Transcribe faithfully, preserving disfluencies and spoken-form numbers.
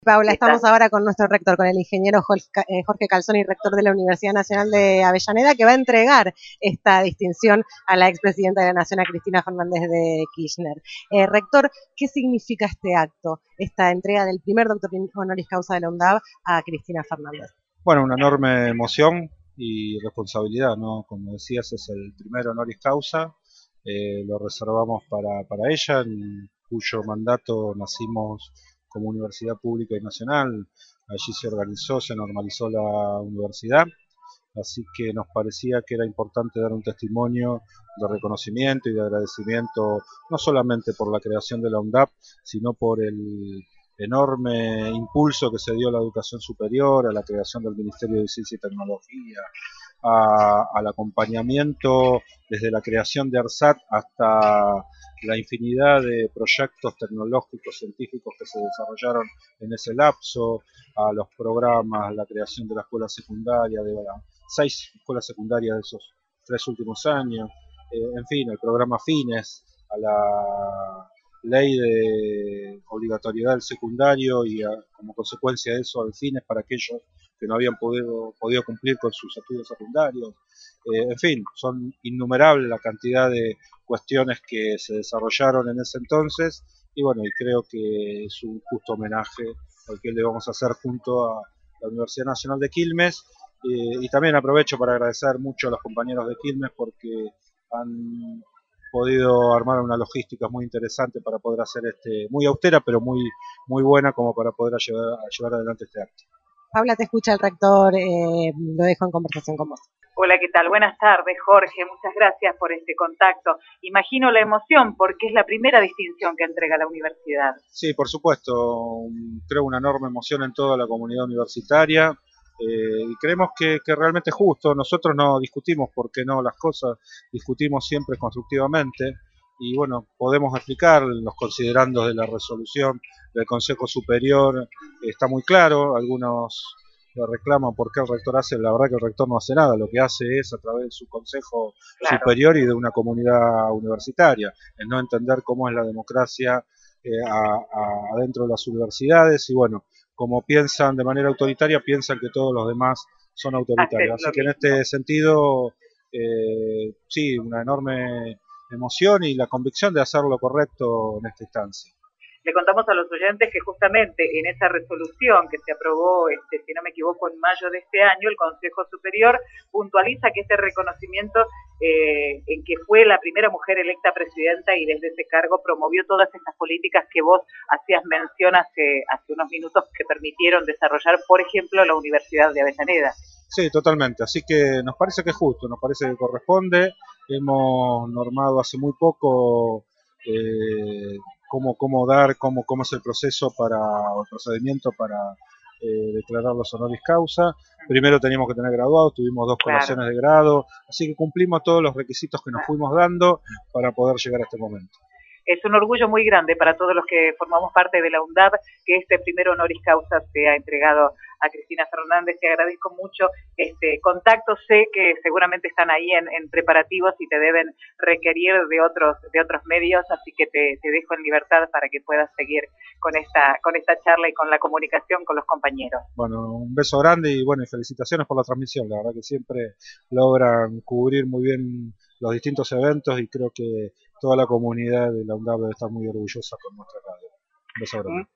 Paula, estamos ahora con nuestro rector, con el ingeniero Jorge Calzoni, rector de la Universidad Nacional de Avellaneda, que va a entregar esta distinción a la expresidenta de la Nación, a Cristina Fernández de Kirchner. Eh, rector, ¿qué significa este acto, esta entrega del primer doctor honoris causa de la UNDAB a Cristina Fernández? Bueno, una enorme emoción y responsabilidad, ¿no? Como decías, es el primer honoris causa, eh, lo reservamos para, para ella, en cuyo mandato nacimos como universidad pública y nacional. Allí se organizó, se normalizó la universidad, así que nos parecía que era importante dar un testimonio de reconocimiento y de agradecimiento, no solamente por la creación de la UNDAB, sino por el enorme impulso que se dio a la educación superior, a la creación del Ministerio de Ciencia y Tecnología, a, al acompañamiento desde la creación de ARSAT hasta la infinidad de proyectos tecnológicos, científicos que se desarrollaron en ese lapso, a los programas, la creación de la escuela secundaria, de las seis escuelas secundarias de esos tres últimos años, eh, en fin, el programa FINES, a la ley de obligatoriedad del secundario y a, como consecuencia de eso al FINES para aquellos que no habían podido, podido cumplir con sus estudios secundarios. Eh, en fin, son innumerables la cantidad de cuestiones que se desarrollaron en ese entonces y bueno, y creo que es un justo homenaje al que le vamos a hacer junto a la Universidad Nacional de Quilmes. Eh, y también aprovecho para agradecer mucho a los compañeros de Quilmes porque han podido armar una logística muy interesante para poder hacer este, muy austera, pero muy, muy buena como para poder llevar, llevar adelante este acto. Paula, te escucha el rector, eh, lo dejo en conversación con vos. Hola, ¿qué tal? Buenas tardes, Jorge. Muchas gracias por este contacto. Imagino la emoción porque es la primera distinción que entrega la universidad. Sí, por supuesto. Creo una enorme emoción en toda la comunidad universitaria. Eh, y creemos que, que realmente es justo. Nosotros no discutimos por qué no las cosas, discutimos siempre constructivamente y bueno, podemos explicar los considerandos de la resolución del Consejo Superior, está muy claro, algunos le reclaman por qué el rector hace, la verdad que el rector no hace nada, lo que hace es a través de su Consejo claro. Superior y de una comunidad universitaria, en no entender cómo es la democracia eh, a, a, adentro de las universidades y bueno, como piensan de manera autoritaria, piensan que todos los demás son autoritarios. Así que en este sentido, eh, sí, una enorme emoción y la convicción de hacer lo correcto en esta instancia. Le contamos a los oyentes que justamente en esa resolución que se aprobó, este, si no me equivoco, en mayo de este año, el Consejo Superior puntualiza que este reconocimiento eh, en que fue la primera mujer electa presidenta y desde ese cargo promovió todas estas políticas que vos hacías mención hace, hace unos minutos que permitieron desarrollar, por ejemplo, la Universidad de Avellaneda. Sí, totalmente. Así que nos parece que es justo, nos parece que corresponde. Hemos normado hace muy poco eh, cómo, cómo dar, cómo, cómo es el proceso para, o el procedimiento para eh, declarar los honoris causa. Primero teníamos que tener graduados, tuvimos dos claro. colaciones de grado, así que cumplimos todos los requisitos que nos fuimos dando para poder llegar a este momento. Es un orgullo muy grande para todos los que formamos parte de la UNDAB que este primer honoris causa sea entregado a Cristina Fernández. Te agradezco mucho este contacto. Sé que seguramente están ahí en, en preparativos y te deben requerir de otros de otros medios, así que te, te dejo en libertad para que puedas seguir con esta con esta charla y con la comunicación con los compañeros. Bueno, un beso grande y bueno, y felicitaciones por la transmisión. La verdad que siempre logran cubrir muy bien los distintos eventos y creo que toda la comunidad de la UNDAB debe estar muy orgullosa con nuestra radio. Un beso grande.